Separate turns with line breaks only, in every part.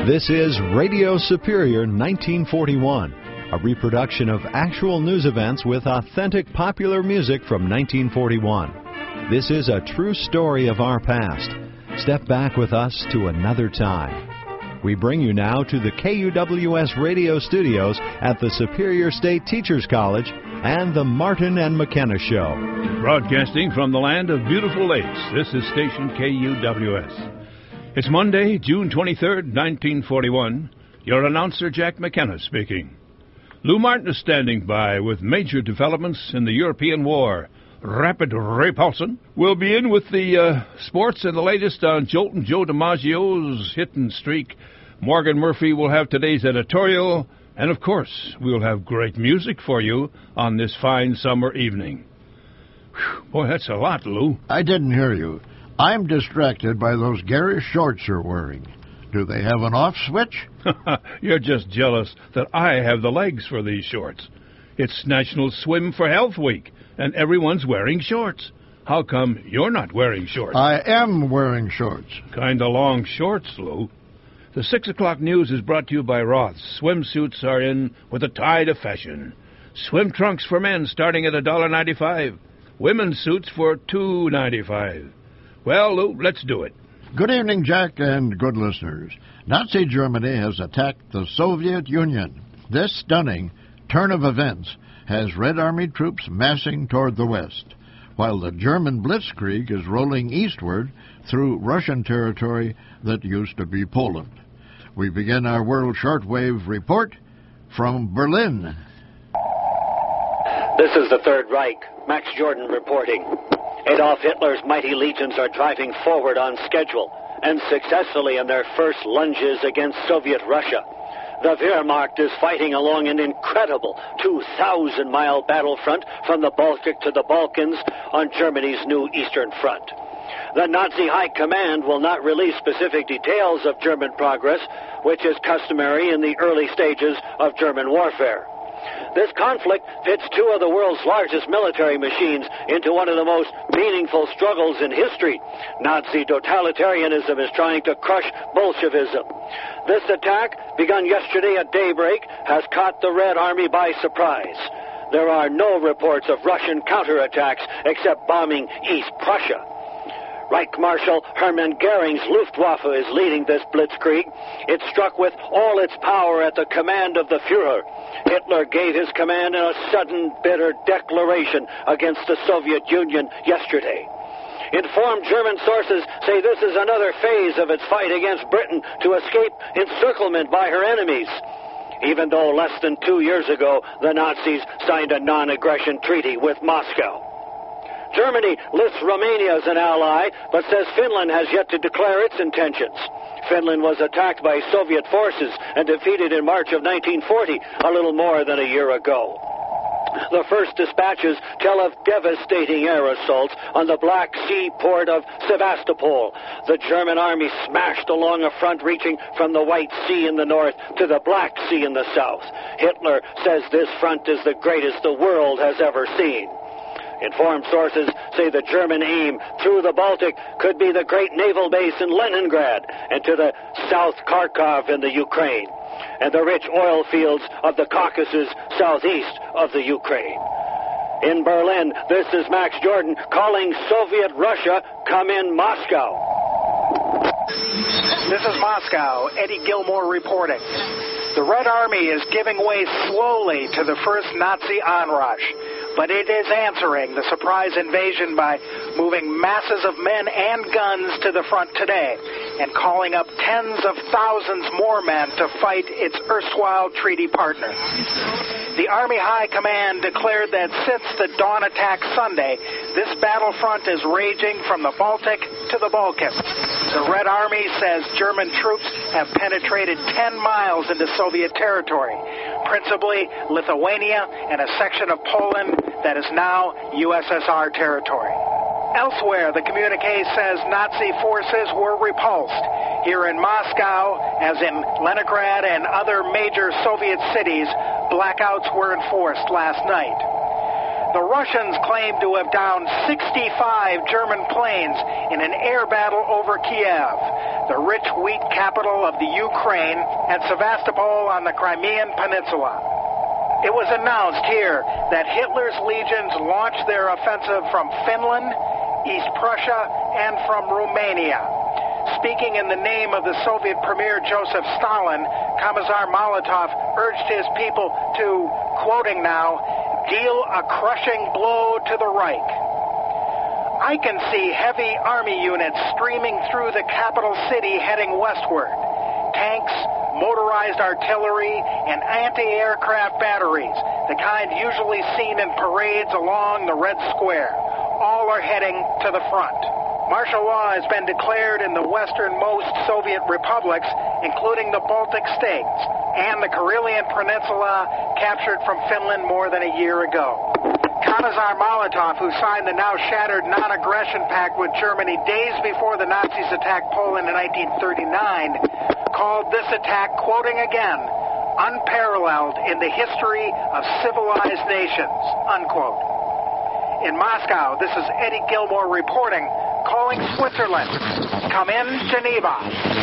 This is Radio Superior 1941, a reproduction of actual news events with authentic popular music from 1941. This is a true story of our past. Step back with us to another time. We bring you now to the KUWS radio studios at the Superior State Teachers College and the Martin and McKenna Show.
Broadcasting from the land of beautiful lakes, this is station KUWS. It's Monday, June 23rd, 1941. Your announcer, Jack McKenna, speaking. Lou Martin is standing by with major developments in the European war. Rapid Ray Paulson will be in with the sports and the latest on Joltin' Joe DiMaggio's hitting streak. Morgan Murphy will have today's editorial. And, of course, we'll have great music for you on this fine summer evening. Whew, boy, that's a lot, Lou.
I didn't hear you. I'm distracted by those garish shorts you're wearing. Do they have an off switch?
You're just jealous that I have the legs for these shorts. It's National Swim for Health Week, and everyone's wearing shorts. How come you're not wearing shorts?
I am wearing shorts.
Kinda long shorts, Lou. The 6 o'clock news is brought to you by Roth's. Swimsuits are in with a tide of fashion. Swim trunks for men starting at $1.95. Women's suits for $2.95. Well, Lou, let's do it.
Good evening, Jack, and good listeners. Nazi Germany has attacked the Soviet Union. This stunning turn of events has Red Army troops massing toward the west, while the German blitzkrieg is rolling eastward through Russian territory that used to be Poland. We begin our World Shortwave report from Berlin.
This is the Third Reich. Max Jordan reporting. Adolf Hitler's mighty legions are driving forward on schedule and successfully in their first lunges against Soviet Russia. The Wehrmacht is fighting along an incredible 2,000-mile battlefront from the Baltic to the Balkans on Germany's new Eastern Front. The Nazi High Command will not release specific details of German progress, which is customary in the early stages of German warfare. This conflict pits two of the world's largest military machines into one of the most meaningful struggles in history. Nazi totalitarianism is trying to crush Bolshevism. This attack, begun yesterday at daybreak, has caught the Red Army by surprise. There are no reports of Russian counterattacks except bombing East Prussia. Reich Marshal Hermann Goering's Luftwaffe is leading this blitzkrieg. It struck with all its power at the command of the Führer. Hitler gave his command in a sudden, bitter declaration against the Soviet Union yesterday. Informed German sources say this is another phase of its fight against Britain to escape encirclement by her enemies. Even though less than 2 years ago, the Nazis signed a non-aggression treaty with Moscow. Germany lists Romania as an ally, but says Finland has yet to declare its intentions. Finland was attacked by Soviet forces and defeated in March of 1940, a little more than a year ago. The first dispatches tell of devastating air assaults on the Black Sea port of Sevastopol. The German army smashed along a front reaching from the White Sea in the north to the Black Sea in the south. Hitler says this front is the greatest the world has ever seen. Informed sources say the German aim through the Baltic could be the great naval base in Leningrad and to the South Kharkov in the Ukraine, and the rich oil fields of the Caucasus southeast of the Ukraine. In Berlin, this is Max Jordan calling Soviet Russia, come in Moscow.
This is Moscow. Eddie Gilmore reporting. The Red Army is giving way slowly to the first Nazi onrush, but it is answering the surprise invasion by moving masses of men and guns to the front today and calling up tens of thousands more men to fight its erstwhile treaty partner. The Army High Command declared that since the dawn attack Sunday, this battlefront is raging from the Baltic to the Balkans. The Red Army says German troops have penetrated 10 miles into Soviet territory, principally Lithuania and a section of Poland that is now USSR territory. Elsewhere, the communiqué says Nazi forces were repulsed. Here in Moscow, as in Leningrad and other major Soviet cities, blackouts were enforced last night. The Russians claim to have downed 65 German planes in an air battle over Kiev. the rich wheat capital of the Ukraine, and Sevastopol on the Crimean Peninsula. It was announced here that Hitler's legions launched their offensive from Finland, East Prussia, and from Romania. Speaking in the name of the Soviet Premier Joseph Stalin, Commissar Molotov urged his people to, quoting now, deal a crushing blow to the Reich. I can see heavy army units streaming through the capital city heading westward. Tanks, motorized artillery, and anti-aircraft batteries, the kind usually seen in parades along the Red Square. All are heading to the front. Martial law has been declared in the westernmost Soviet republics, including the Baltic states and the Karelian Peninsula, captured from Finland more than a year ago. Commissar Molotov, who signed the now shattered non-aggression pact with Germany days before the Nazis attacked Poland in 1939, called this attack, quoting again, unparalleled in the history of civilized nations, unquote. In Moscow, this is Eddie Gilmore reporting, calling Switzerland. Come in, Geneva.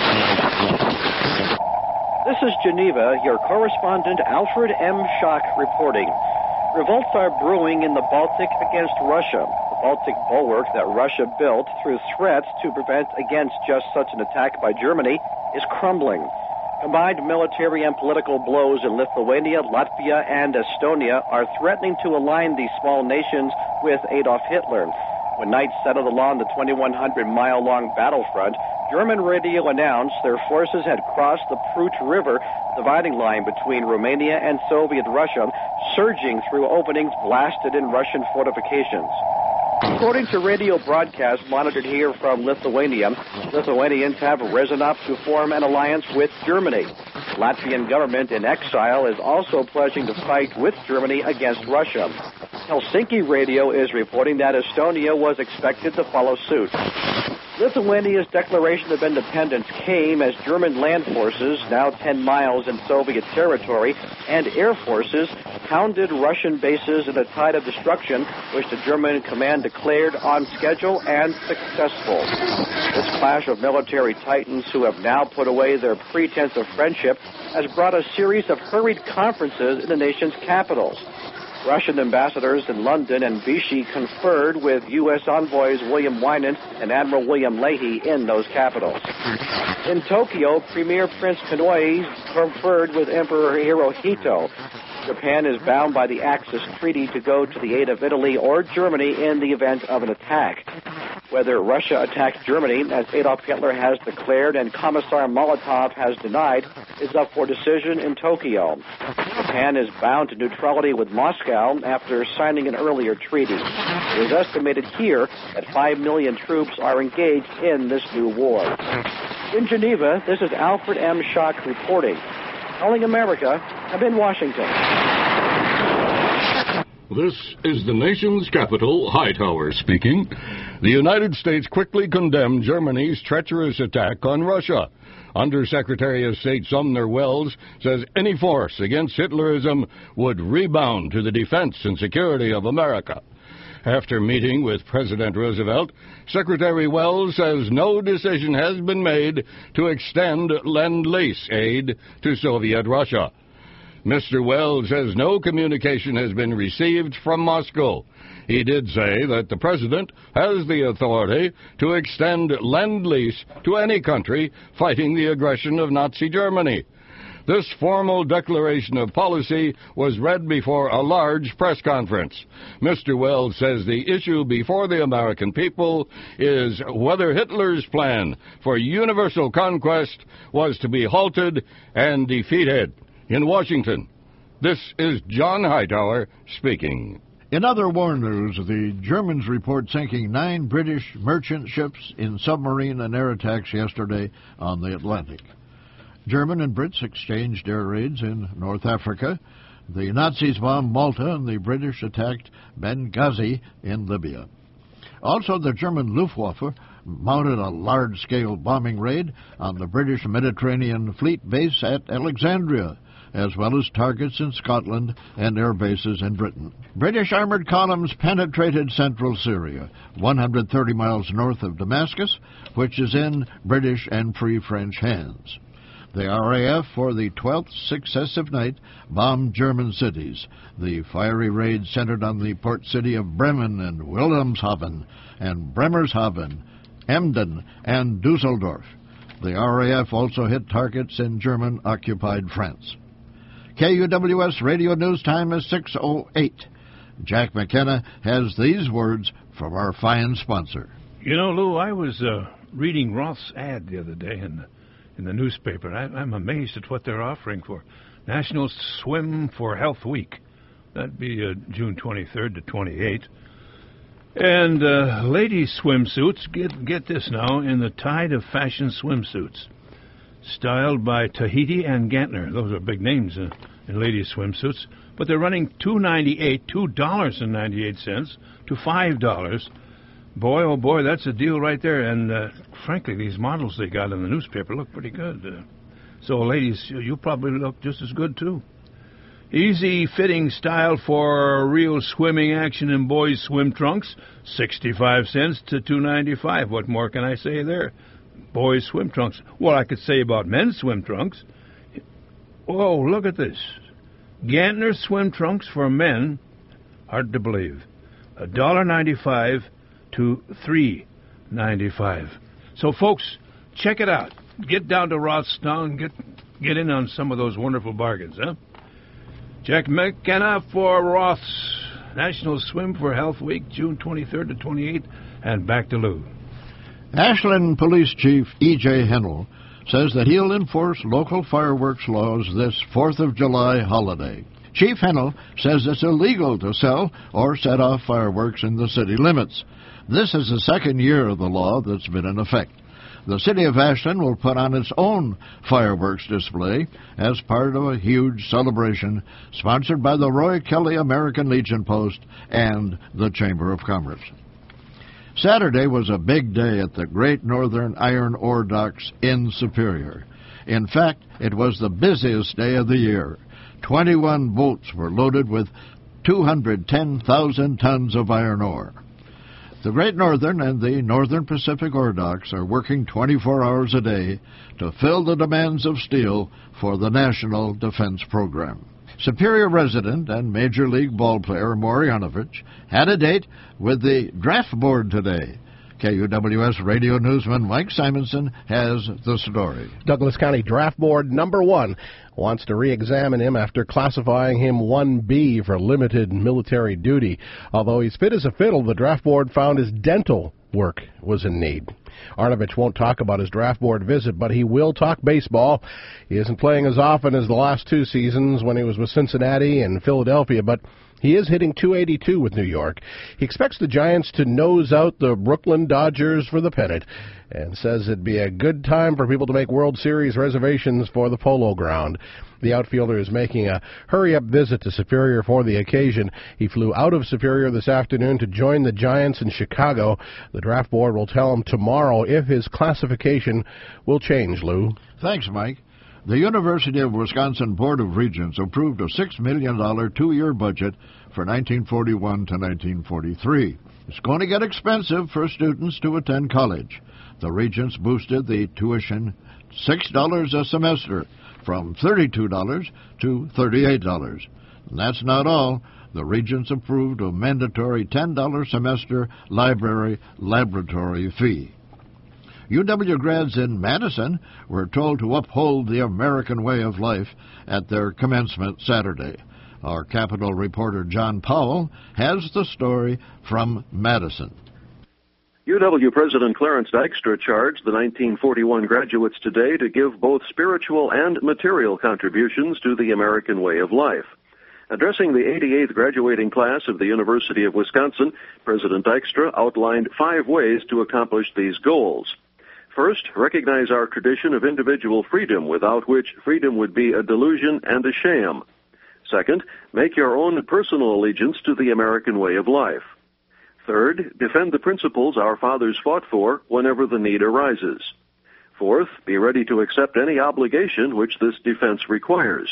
This is Geneva, your correspondent Alfred M. Schock reporting. Revolts are brewing in the Baltic against Russia. The Baltic bulwark that Russia built through threats to prevent against just such an attack by Germany is crumbling. Combined military and political blows in Lithuania, Latvia, and Estonia are threatening to align these small nations with Adolf Hitler. When night settled along the 2,100-mile-long battlefront, German radio announced their forces had crossed the Prut River dividing line between Romania and Soviet Russia, surging through openings blasted in Russian fortifications. According to radio broadcasts monitored here from Lithuania, Lithuanians have risen up to form an alliance with Germany. The Latvian government in exile is also pledging to fight with Germany against Russia. Helsinki radio is reporting that Estonia was expected to follow suit. Lithuania's declaration of independence came as German land forces, now 10 miles in Soviet territory, and air forces pounded Russian bases in a tide of destruction, which the German command declared on schedule and successful. This clash of military titans who have now put away their pretense of friendship has brought a series of hurried conferences in the nation's capitals. Russian ambassadors in London and Vichy conferred with U.S. envoys William Winant and Admiral William Leahy in those capitals. In Tokyo, Premier Prince Konoe conferred with Emperor Hirohito. Japan is bound by the Axis Treaty to go to the aid of Italy or Germany in the event of an attack. Whether Russia attacks Germany, as Adolf Hitler has declared and Commissar Molotov has denied, is up for decision in Tokyo. Japan is bound to neutrality with Moscow after signing an earlier treaty. It is estimated here that 5 million troops are engaged in this new war. In Geneva, this is Alfred M. Schock reporting. Calling America, I'm in Washington.
This is the nation's capital, Hightower speaking. The United States quickly condemned Germany's treacherous attack on Russia. Undersecretary of State Sumner Welles says any force against Hitlerism would rebound to the defense and security of America. After meeting with President Roosevelt, Secretary Welles says no decision has been made to extend Lend-Lease aid to Soviet Russia. Mr. Welles says no communication has been received from Moscow. He did say that the President has the authority to extend Lend-Lease to any country fighting the aggression of Nazi Germany. This formal declaration of policy was read before a large press conference. Mr. Welles says the issue before the American people is whether Hitler's plan for universal conquest was to be halted and defeated. In Washington, this is John Hightower speaking.
In other war news, the Germans report sinking 9 British merchant ships in submarine and air attacks yesterday on the Atlantic. German and Brits exchanged air raids in North Africa. The Nazis bombed Malta and the British attacked Benghazi in Libya. Also, the German Luftwaffe mounted a large-scale bombing raid on the British Mediterranean Fleet base at Alexandria. as well as targets in Scotland and air bases in Britain. British armored columns penetrated central Syria, 130 miles north of Damascus, which is in British and Free French hands. The RAF, for the 12th successive night, bombed German cities. The fiery raid centered on the port city of Bremen and Wilhelmshaven and Bremerhaven, Emden, and Dusseldorf. The RAF also hit targets in German-occupied France. KUWS Radio News Time is 6:08. Jack McKenna has these words from our fine sponsor.
You know, Lou, I was reading Roth's ad the other day in the newspaper. I'm amazed at what they're offering for National Swim for Health Week. That'd be June 23rd to 28th. And ladies' swimsuits, get this now, in the tide of fashion swimsuits, styled by Tahiti and Gantner. Those are big names in ladies' swimsuits. But they're running $2.98 to $5. Boy, oh boy, that's a deal right there. And frankly, these models they got in the newspaper look pretty good. So, ladies, you probably look just as good, too. Easy fitting style for real swimming action in boys' swim trunks, 65 cents to $2.95. What more can I say there? Boys' swim trunks. Well, I could say about men's swim trunks. Oh, look at this. Gantner swim trunks for men, hard to believe, $1.95 to $3.95. So, folks, check it out. Get down to Rothstown and get in on some of those wonderful bargains, huh? Jack McKenna for Roth's National Swim for Health Week, June 23rd to 28th, and back to Lou.
Ashland Police Chief E.J. Hennell says that he'll enforce local fireworks laws this 4th of July holiday. Chief Hennell says it's illegal to sell or set off fireworks in the city limits. This is the second year of the law that's been in effect. The city of Ashland will put on its own fireworks display as part of a huge celebration sponsored by the Roy Kelly American Legion Post and the Chamber of Commerce. Saturday was a big day at the Great Northern Iron Ore Docks in Superior. In fact, it was the busiest day of the year. 21 boats were loaded with 210,000 tons of iron ore. The Great Northern and the Northern Pacific Ore Docks are working 24 hours a day to fill the demands of steel for the National Defense Program. Superior resident and Major League ballplayer Maury Yanovich had a date with the draft board today. KUWS radio newsman Mike Simonson has the story.
Douglas County Draft Board number 1 wants to re-examine him after classifying him 1B for limited military duty. Although he's fit as a fiddle, the Draft Board found his dental work was in need. Arnovich won't talk about his draft board visit, but he will talk baseball. He isn't playing as often as the last 2 seasons when he was with Cincinnati and Philadelphia, but he is hitting .282 with New York. He expects the Giants to nose out the Brooklyn Dodgers for the pennant and says it'd be a good time for people to make World Series reservations for the Polo Ground. The outfielder is making a hurry-up visit to Superior for the occasion. He flew out of Superior this afternoon to join the Giants in Chicago. The draft board will tell him tomorrow if his classification will change, Lou.
Thanks, Mike. The University of Wisconsin Board of Regents approved a $6 million 2-year budget for 1941 to 1943. It's going to get expensive for students to attend college. The Regents boosted the tuition $6 a semester, from $32 to $38. And that's not all. The Regents approved a mandatory $10 semester library laboratory fee. UW grads in Madison were told to uphold the American way of life at their commencement Saturday. Our Capitol reporter John Powell has the story from Madison.
UW President Clarence Dykstra charged the 1941 graduates today to give both spiritual and material contributions to the American way of life. Addressing the 88th graduating class of the University of Wisconsin, President Dykstra outlined 5 ways to accomplish these goals. First, recognize our tradition of individual freedom, without which freedom would be a delusion and a sham. Second, make your own personal allegiance to the American way of life. Third, defend the principles our fathers fought for whenever the need arises. Fourth, be ready to accept any obligation which this defense requires.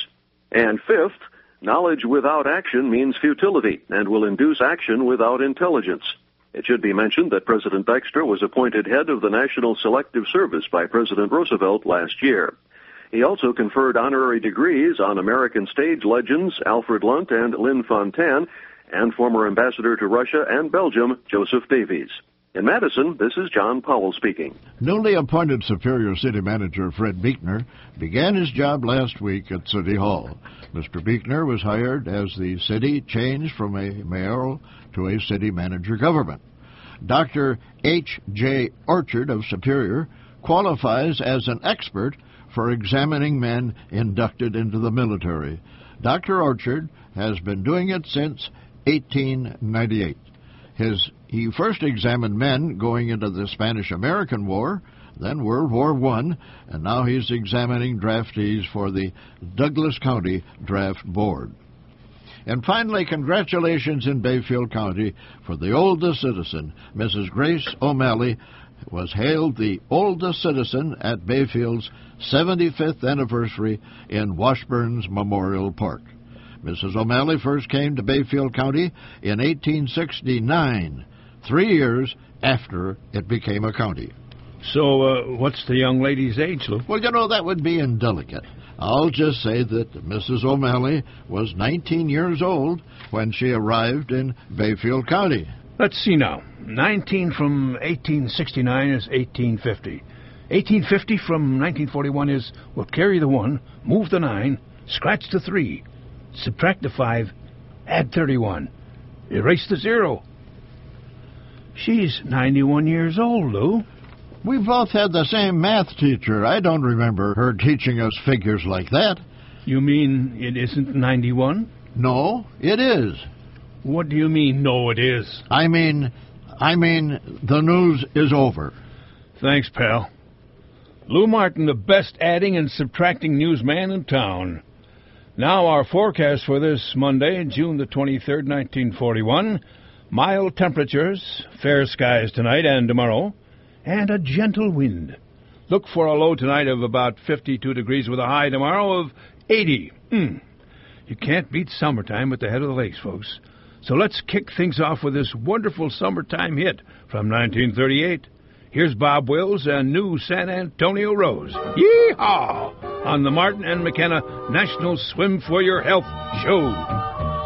And fifth, knowledge without action means futility and will induce action without intelligence. It should be mentioned that President Dykstra was appointed head of the National Selective Service by President Roosevelt last year. He also conferred honorary degrees on American stage legends Alfred Lunt and Lynn Fontanne, and former ambassador to Russia and Belgium, Joseph Davies. In Madison, this is John Powell speaking.
Newly appointed Superior City Manager Fred Buechner began his job last week at City Hall. Mr. Buechner was hired as the city changed from a mayoral to a city manager government. Dr. H.J. Orchard of Superior qualifies as an expert for examining men inducted into the military. Dr. Orchard has been doing it since 1898. He first examined men going into the Spanish-American War, then World War I, and now he's examining draftees for the Douglas County Draft Board. And finally, congratulations in Bayfield County for the oldest citizen. Mrs. Grace O'Malley was hailed the oldest citizen at Bayfield's 75th anniversary in Washburn's Memorial Park. Mrs. O'Malley first came to Bayfield County in 1869, 3 years after it became a county.
So, what's the young lady's age, Lou?
Well, that would be indelicate. I'll just say that Mrs. O'Malley was 19 years old when she arrived in Bayfield County.
Let's see now. 19 from 1869 is 1850. 1850 from 1941 is, well, carry the 1, move the 9, scratch the 3, subtract the 5, add 31, erase the 0. She's 91 years old, Lou.
We both had the same math teacher. I don't remember her teaching us figures like that.
You mean it isn't 91?
No, it is.
What do you mean, no, it is?
I mean, the news is over.
Thanks, pal. Lou Martin, the best adding and subtracting newsman in town. Now our forecast for this Monday, June the 23rd, 1941. Mild temperatures, fair skies tonight and tomorrow, and a gentle wind. Look for a low tonight of about 52 degrees with a high tomorrow of 80. You can't beat summertime at the head of the lakes, folks. So let's kick things off with this wonderful summertime hit from 1938. Here's Bob Wills and New San Antonio Rose. Yee-haw! On the Martin and McKenna National Swim for Your Health show.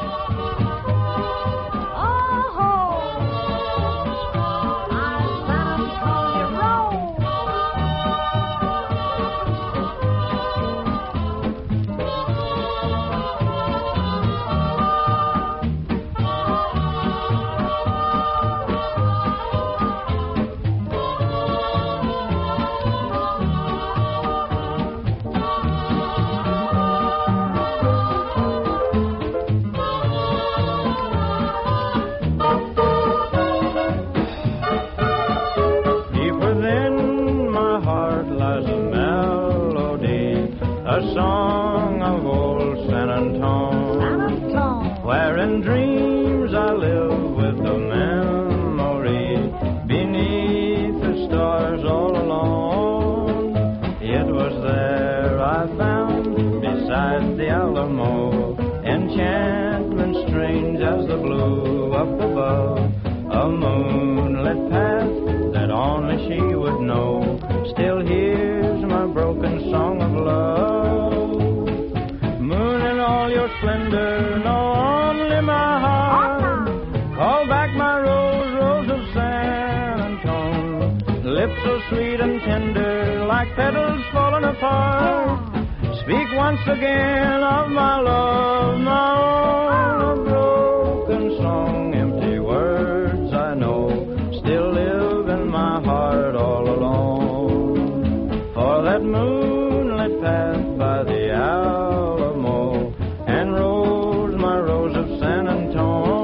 Petals falling apart. Speak once again of my love, my own. A broken song, empty words I know, still live in my heart all alone. For that moonlit path by the Alamo, and Rose, my Rose of San Antone.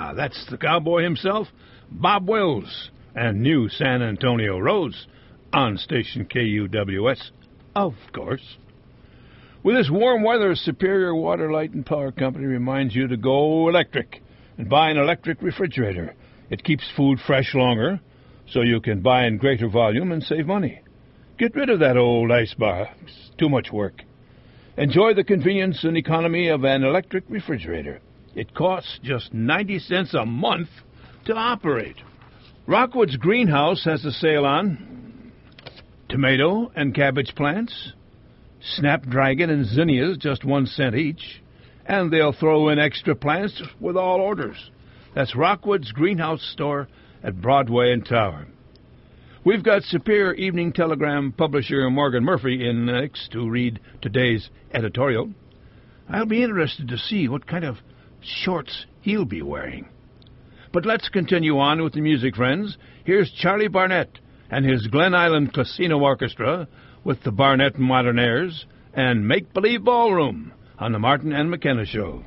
That's the cowboy himself, Bob Wills, and new San Antonio Roads on station KUWS, of course. With this warm weather, Superior Water, Light and Power Company reminds you to go electric and buy an electric refrigerator. It keeps food fresh longer, so you can buy in greater volume and save money. Get rid of that old ice bar. It's too much work. Enjoy the convenience and economy of an electric refrigerator. It costs just 90 cents a month to operate. Rockwood's greenhouse has a sale on tomato and cabbage plants, snapdragon and zinnias, just 1 cent each, and they'll throw in extra plants with all orders. That's Rockwood's greenhouse store at Broadway and Tower. We've got Superior Evening Telegram publisher Morgan Murphy in next to read today's editorial. I'll be interested to see what kind of shorts he'll be wearing. But let's continue on with the music, friends. Here's Charlie Barnett and his Glen Island Casino Orchestra with the Barnett Modernaires and Make Believe Ballroom on the Martin and McKenna Show.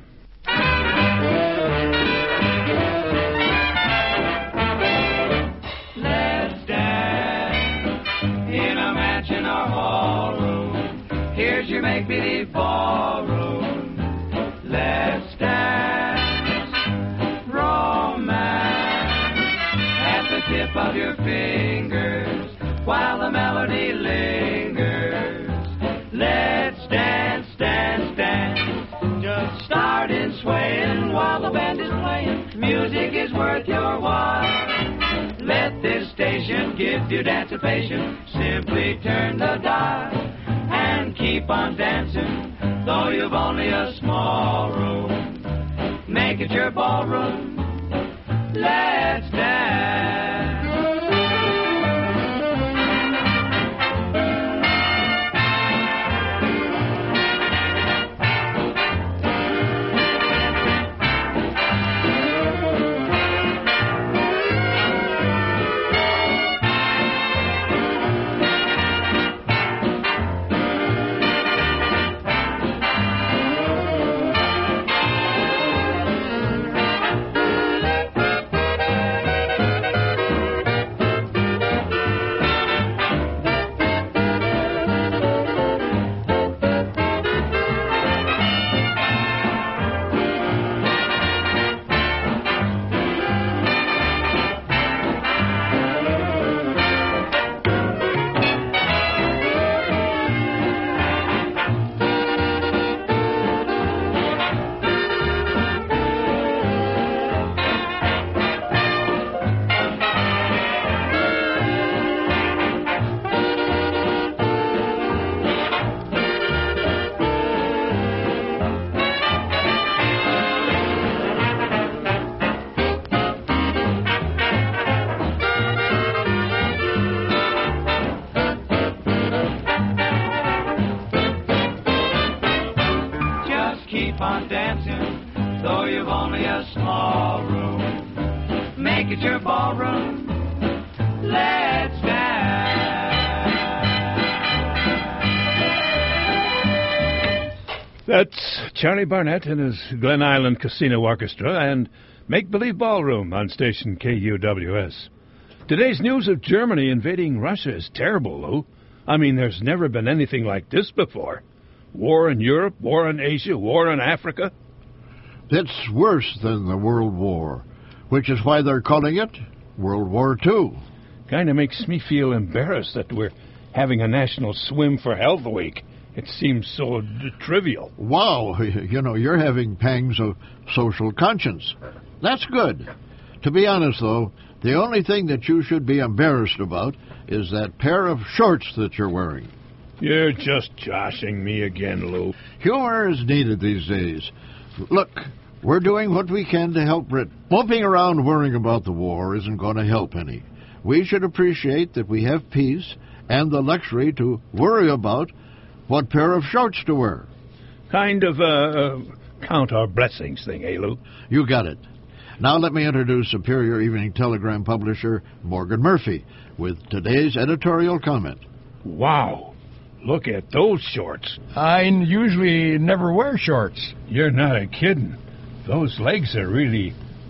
Let's dance in a mansion or ballroom. Here's your make-believe ballroom. Let's dance romance at the tip of your fingers while the melody lingers. Let's dance, dance, dance. Just start in swaying while the band is playing. Music is worth your while. Let this station give you dancipation. Simply turn the dial and keep on dancing, though you've only a small room. Make it your ballroom. Let's dance.
That's Charlie Barnett and his Glen Island Casino Orchestra and Make Believe Ballroom on station KUWS. Today's news of Germany invading Russia is terrible, Lou. I mean, there's never been anything like this before. War in Europe, war in Asia, war in Africa.
It's worse than the World War, which is why they're calling it World War II.
Kind of makes me feel embarrassed that we're having a National Swim for Health Week. It seems so trivial.
Wow, you know, you're having pangs of social conscience. That's good. To be honest, though, the only thing that you should be embarrassed about is that pair of shorts that you're wearing.
You're just joshing me again, Lou.
Humor is needed these days. Look, we're doing what we can to help Britain. Moping around worrying about the war isn't going to help any. We should appreciate that we have peace and the luxury to worry about what pair of shorts to wear.
Kind of count our blessings thing, eh, Lou?
You got it. Now let me introduce Superior Evening Telegram publisher Morgan Murphy with today's editorial comment.
Wow, look at those shorts.
I usually never wear shorts.
You're not a kidding. Those legs are really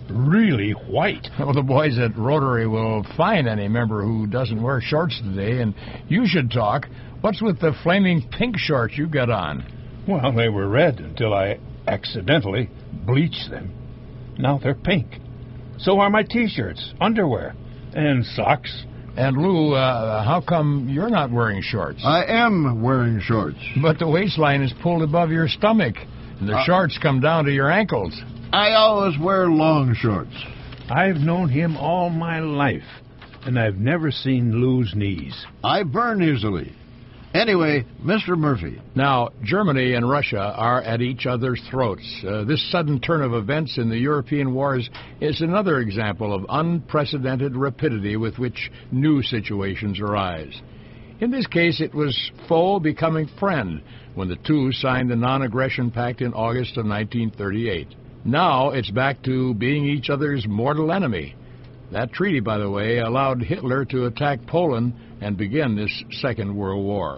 really white.
Well, the boys at Rotary will find any member who doesn't wear shorts today, and you should talk. What's with the flaming pink shorts you got on?
Well, they were red until I accidentally bleached them. Now they're pink. So are my T-shirts, underwear, and socks.
And Lou, how come you're not wearing shorts?
I am wearing shorts.
But the waistline is pulled above your stomach, and the shorts come down to your ankles.
I always wear long shorts.
I've known him all my life, and I've never seen Lou's knees.
I burn easily. Anyway, Mr. Murphy.
Now, Germany and Russia are at each other's throats. This sudden turn of events in the European wars is another example of unprecedented rapidity with which new situations arise. In this case, it was foe becoming friend when the two signed the Non-Aggression Pact in August of 1938. Now it's back to being each other's mortal enemy. That treaty, by the way, allowed Hitler to attack Poland and begin this Second World War.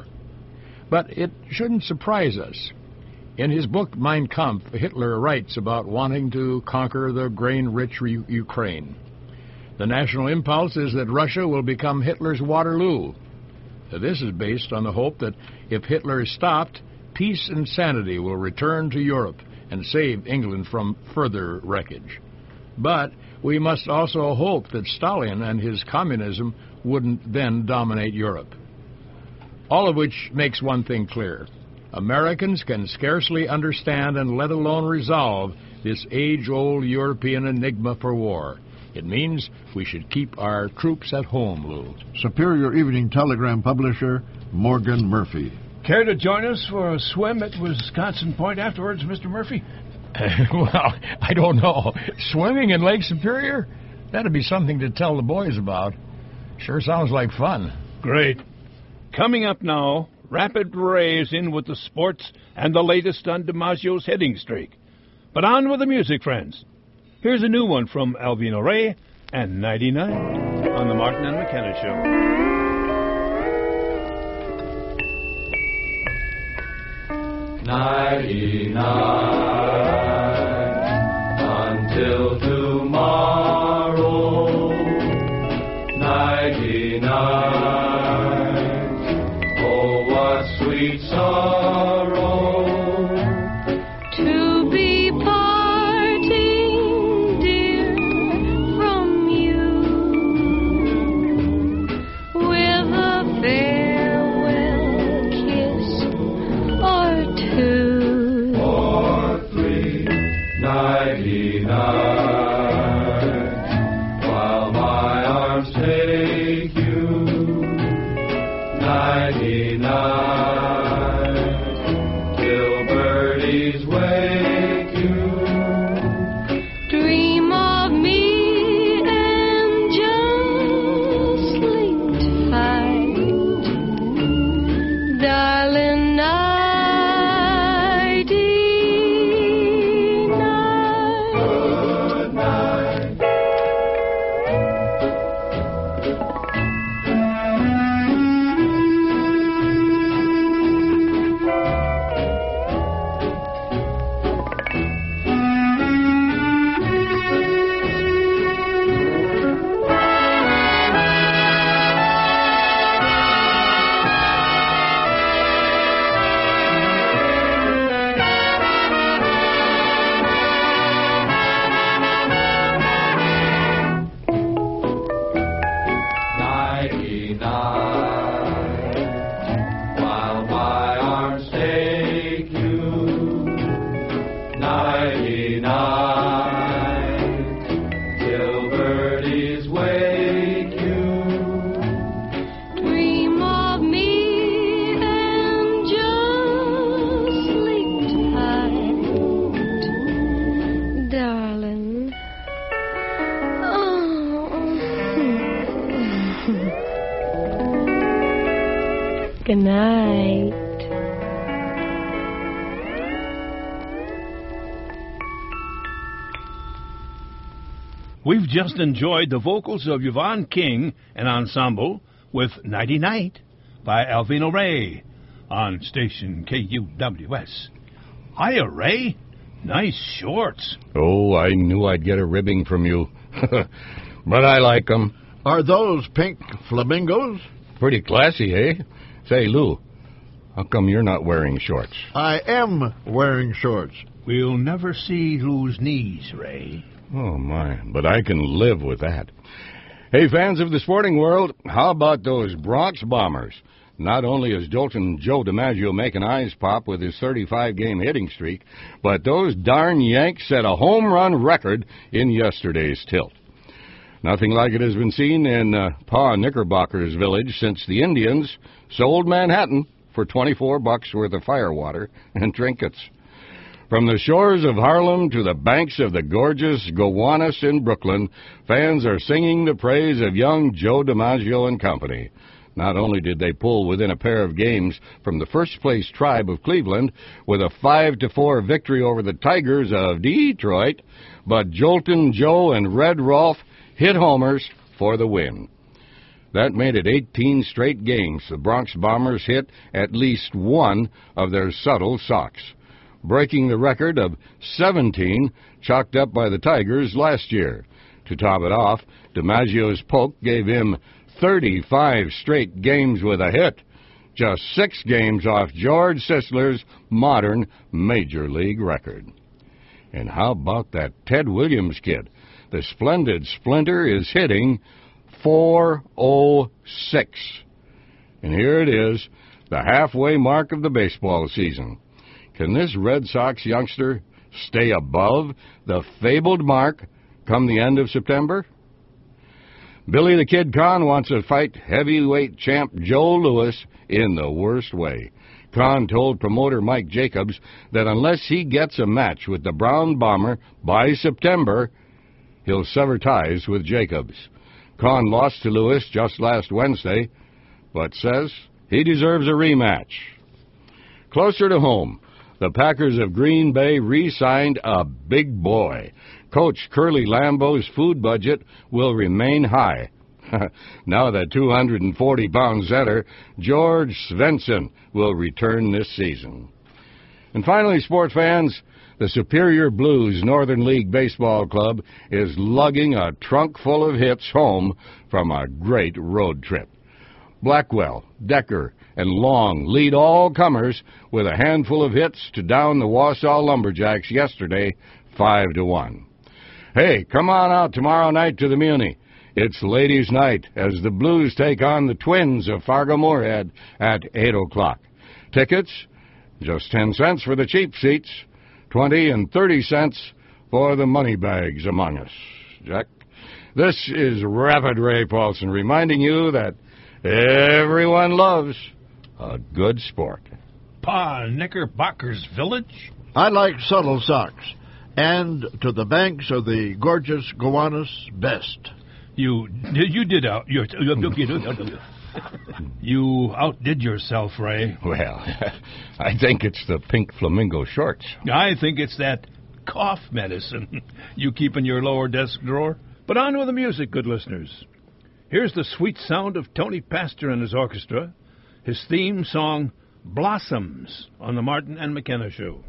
But it shouldn't surprise us. In his book Mein Kampf, Hitler writes about wanting to conquer the grain-rich Ukraine. The national impulse is that Russia will become Hitler's Waterloo. This is based on the hope that if Hitler is stopped, peace and sanity will return to Europe and save England from further wreckage. But we must also hope that Stalin and his communism wouldn't then dominate Europe. All of which makes one thing clear. Americans can scarcely understand and let alone resolve this age-old European enigma for war. It means we should keep our troops at home, Lou.
Superior Evening Telegram publisher, Morgan Murphy.
Care to join us for a swim at Wisconsin Point afterwards, Mr. Murphy?
Well, I don't know. Swimming in Lake Superior? That'd be something to tell the boys about. Sure sounds like fun.
Great. Coming up now, Rapid Ray is in with the sports and the latest on DiMaggio's hitting streak. But on with the music, friends. Here's a new one from Alvino Ray and 99 on the Martin and McKenna Show.
99 until tomorrow. 99. Oh, what sweet sorrow
to be parting, dear, from you, with a farewell kiss or two.
Or 3, 99. While my arms take you. 99. Till birdies wake you.
Dream of me and just sleep tight, darling.
Good night. While my arms take you. 99. Till birdies wake you.
Dream of me and just sleep tight, darling. Good night.
We've just enjoyed the vocals of Yvonne King and Ensemble with 90 Night by Alvino Ray on station KUWS. Hiya, Ray. Nice shorts.
Oh, I knew I'd get a ribbing from you. But I like 'em.
Are those pink flamingos?
Pretty classy, eh? Say, Lou, how come you're not wearing shorts?
I am wearing shorts.
We'll never see Lou's knees, Ray.
Oh, my, but I can live with that. Hey, fans of the sporting world, how about those Bronx Bombers? Not only is Joltin' Joe DiMaggio making eyes pop with his 35-game hitting streak, but those darn Yanks set a home run record in yesterday's tilt. Nothing like it has been seen in Pa Knickerbocker's village since the Indians sold Manhattan for $24 worth of firewater and trinkets. From the shores of Harlem to the banks of the gorgeous Gowanus in Brooklyn, fans are singing the praise of young Joe DiMaggio and company. Not only did they pull within a pair of games from the first-place Tribe of Cleveland with a 5-4 victory over the Tigers of Detroit, but Joltin' Joe and Red Rolf hit homers for the win. That made it 18 straight games the Bronx Bombers hit at least one of their subtle socks, breaking the record of 17 chalked up by the Tigers last year. To top it off, DiMaggio's poke gave him 35 straight games with a hit, just 6 games off George Sisler's modern Major League record. And how about that Ted Williams kid? The splendid Splinter is hitting .406. And here it is, the halfway mark of the baseball season. Can this Red Sox youngster stay above the fabled mark come the end of September? Billy the Kid Conn wants to fight heavyweight champ Joe Louis in the worst way. Conn told promoter Mike Jacobs that unless he gets a match with the Brown Bomber by September, he'll sever ties with Jacobs. Conn lost to Louis just last Wednesday, but says he deserves a rematch. Closer to home, the Packers of Green Bay re-signed a big boy. Coach Curly Lambeau's food budget will remain high. Now that 240-pound setter George Svensson will return this season. And finally, sports fans, the Superior Blues Northern League Baseball Club is lugging a trunk full of hits home from a great road trip. Blackwell, Decker, and Long lead all comers with a handful of hits to down the Wausau Lumberjacks yesterday, 5-1. Hey, come on out tomorrow night to the Muni. It's ladies' night as the Blues take on the Twins of Fargo-Moorhead at 8 o'clock. Tickets, just 10 cents for the cheap seats, 20 and 30 cents for the money bags among us. Jack, this is Rapid Ray Paulson reminding you that everyone loves a good sport.
Pa Knickerbocker's village?
I like subtle socks, and to the banks of the gorgeous Gowanus best.
You outdid yourself, Ray.
Well, I think it's the pink flamingo shorts.
I think it's that cough medicine you keep in your lower desk drawer. But on with the music, good listeners. Here's the sweet sound of Tony Pastor and his orchestra, his theme song, Blossoms, on the Martin and McKenna Show.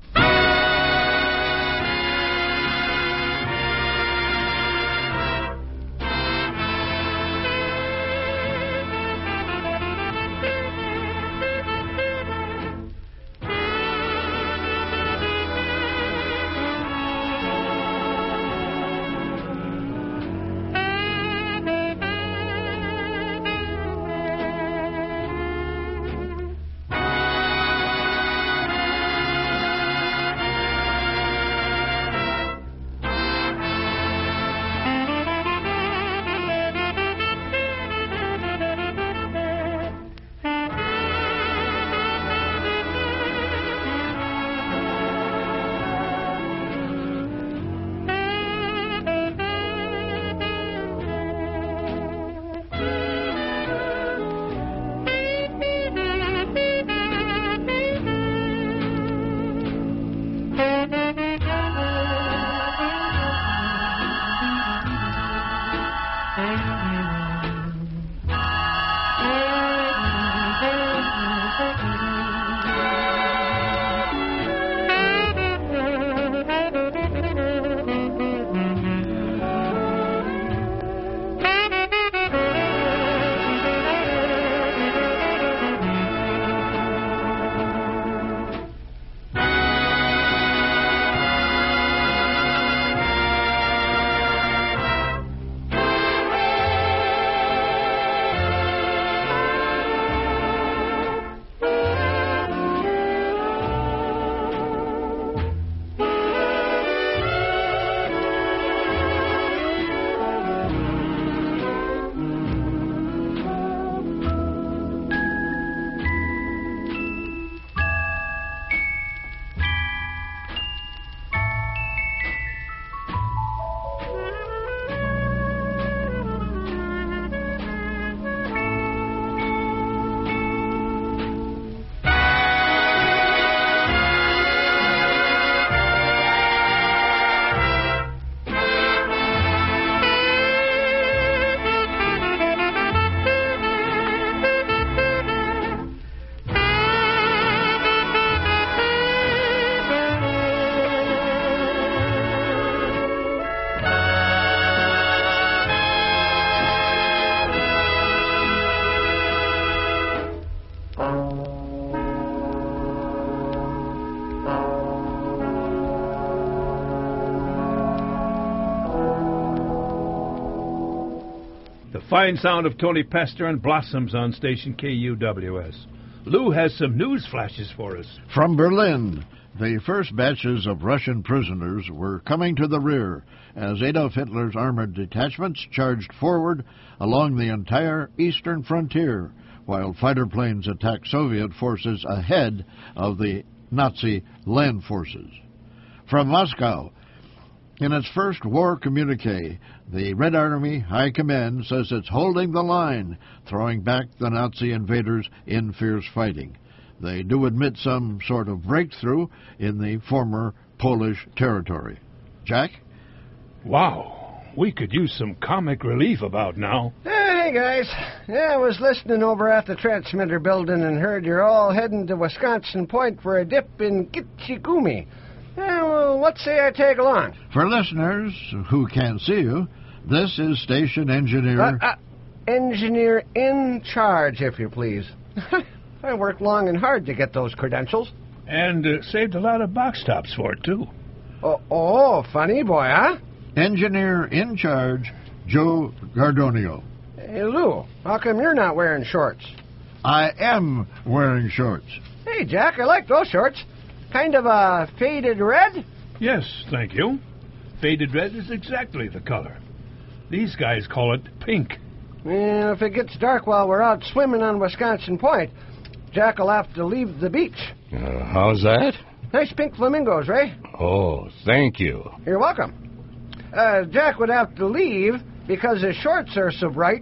The fine sound of Tony Pastor and Blossoms on station KUWS. Lou has some news flashes for us.
From Berlin, the first batches of Russian prisoners were coming to the rear as Adolf Hitler's armored detachments charged forward along the entire eastern frontier, while fighter planes attacked Soviet forces ahead of the Nazi land forces. From Moscow, in its first war communique, the Red Army High Command says it's holding the line, throwing back the Nazi invaders in fierce fighting. They do admit some sort of breakthrough in the former Polish territory. Jack?
Wow, we could use some comic relief about now.
Hey, guys. Yeah, I was listening over at the transmitter building and heard you're all heading to Wisconsin Point for a dip in Gitchigumi. Yeah, well, let's say I tag along.
For listeners who can't see you, this is station engineer...
engineer in charge, if you please. I worked long and hard to get those credentials.
And saved a lot of box tops for it, too.
Oh, funny boy, huh?
Engineer in charge, Joe Gardonio.
Hey, Lou, how come you're not wearing shorts?
I am wearing shorts.
Hey, Jack, I like those shorts. Kind of a faded red?
Yes, thank you. Faded red is exactly the color. These guys call it pink.
Well, if it gets dark while we're out swimming on Wisconsin Point, Jack will have to leave the beach.
How's that?
Nice pink flamingos, Ray.
Oh, thank you.
You're welcome. Jack would have to leave because his shorts are so bright.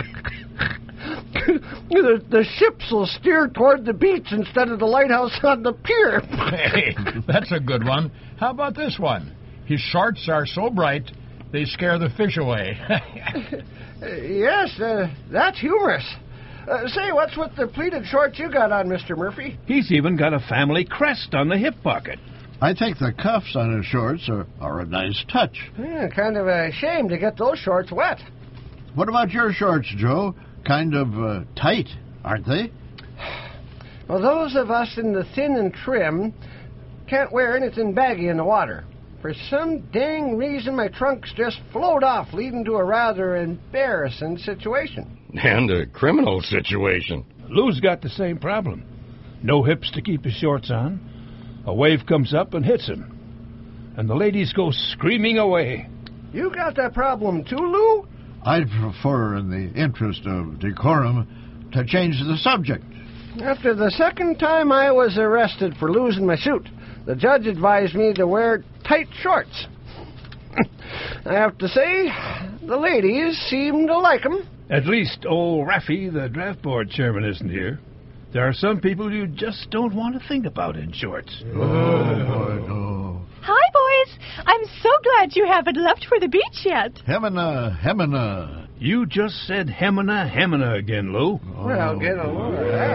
The ships will steer toward the beach instead of the lighthouse on the pier.
Hey, that's a good one. How about this one? His shorts are so bright, they scare the fish away.
Yes, that's humorous. Say, what's with the pleated shorts you got on, Mr. Murphy?
He's even got a family crest on the hip pocket.
I think the cuffs on his shorts are a nice touch.
Yeah, kind of a shame to get those shorts wet.
What about your shorts, Joe? Kind of tight, aren't they?
Well, those of us in the thin and trim can't wear anything baggy in the water. For some dang reason, my trunks just flowed off, leading to a rather embarrassing situation.
And a criminal situation.
Lou's got the same problem. No hips to keep his shorts on. A wave comes up and hits him. And the ladies go screaming away.
You got that problem too, Lou?
I'd prefer, in the interest of decorum, to change the subject.
After the second time I was arrested for losing my suit, the judge advised me to wear tight shorts. I have to say, the ladies seem to like them.
At least old Raffy, the draft board chairman, isn't here. There are some people you just don't want to think about in shorts.
Oh.
Hi, boys. I'm so glad you haven't left for the beach yet.
Hemina.
You just said hemina again, Lou.
Well, get along.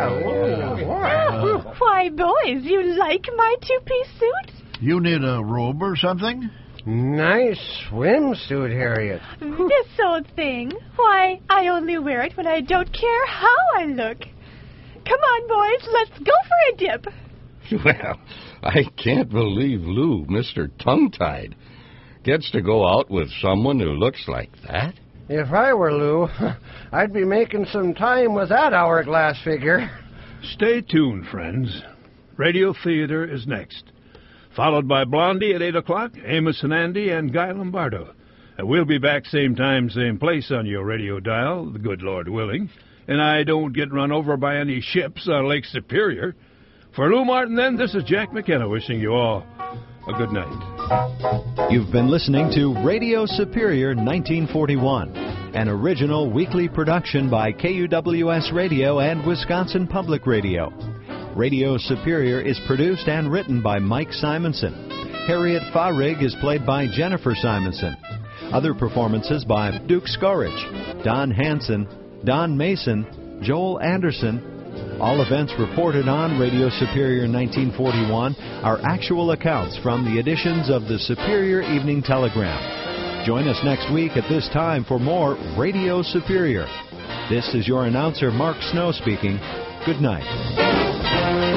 Why, boys, you like my two-piece suit?
You need a robe or something?
Nice swimsuit, Harriet.
This old thing. Why, I only wear it when I don't care how I look. Come on, boys, let's go for a dip.
Well, I can't believe Lou, Mr. Tongue-Tied, gets to go out with someone who looks like that.
If I were Lou, I'd be making some time with that hourglass figure.
Stay tuned, friends. Radio Theater is next, followed by Blondie at 8 o'clock, Amos and Andy, and Guy Lombardo. And we'll be back same time, same place on your radio dial, the good Lord willing, and I don't get run over by any ships on Lake Superior. For Lou Martin, then, this is Jack McKenna wishing you all a good night.
You've been listening to Radio Superior 1941, an original weekly production by KUWS Radio and Wisconsin Public Radio. Radio Superior is produced and written by Mike Simonson. Harriet Fahrig is played by Jennifer Simonson. Other performances by Duke Scorich, Don Hansen, Don Mason, Joel Anderson. All events reported on Radio Superior 1941 are actual accounts from the editions of the Superior Evening Telegram. Join us next week at this time for more Radio Superior. This is your announcer, Mark Snow, speaking. Good night.